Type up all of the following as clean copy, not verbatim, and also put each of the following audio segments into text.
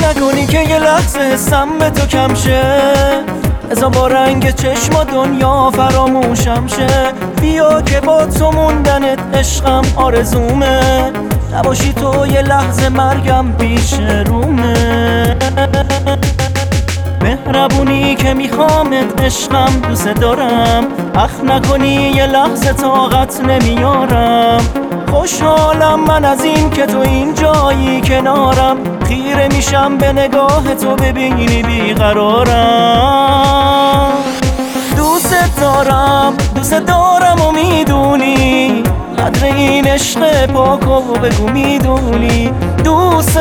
نکنی که یه لحظه حسم به تو کم شه، ازا با رنگ چشم دنیا فراموشم شه. بیا که با تو موندنت عشقم آرزومه، نباشی تو یه لحظه مرگم پیش رومه. مهربونی که میخوامت عشقم دوست دارم، اخ نکنی یه لحظه طاقت نمیارم. خوشحالم من از این که تو این جایی کنارم، خیره میشم به نگاه تو ببینی بیقرارم. دوست دارم و میدونی، قدر این عشق پاکو بگو میدونی. دوست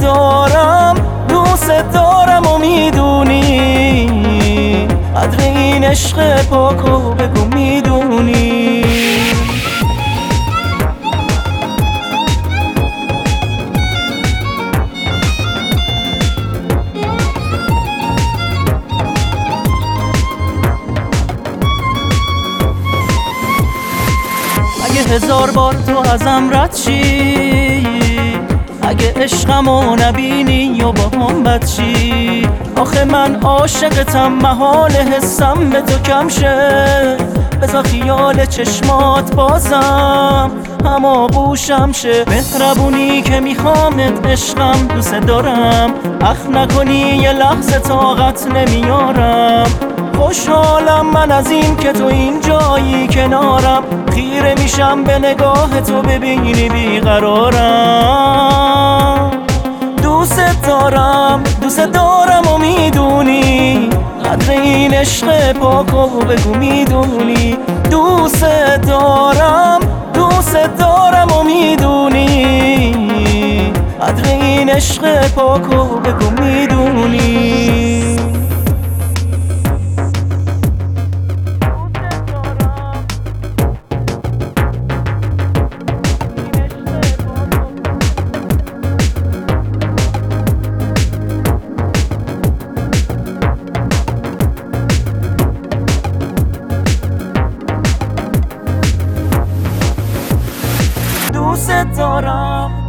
دارم و میدونی، قدر این عشق پاکو بگو میدونی. اگه 1000 بار تو ازم رد شی، اگه عشقمو نبینی یا با هم بد شی، آخه من عاشقتم محال حسم به تو کم شه. بذار خیال چشمات بازم اما بوشم شه. مهربونی که میخوامت عشقم دوست دارم، اخ نکنی یه لحظه طاقت نمیارم. خوشحالم من از این که تو این جایی کنارم، خیره میشم به نگاه تو ببینی بیقرارم. دوست دارم و میدونی، قدر این عشق پاکو بگو میدونی. دوست دارم و میدونی، قدر این عشق پاکو بگو میدونی. دوست دارم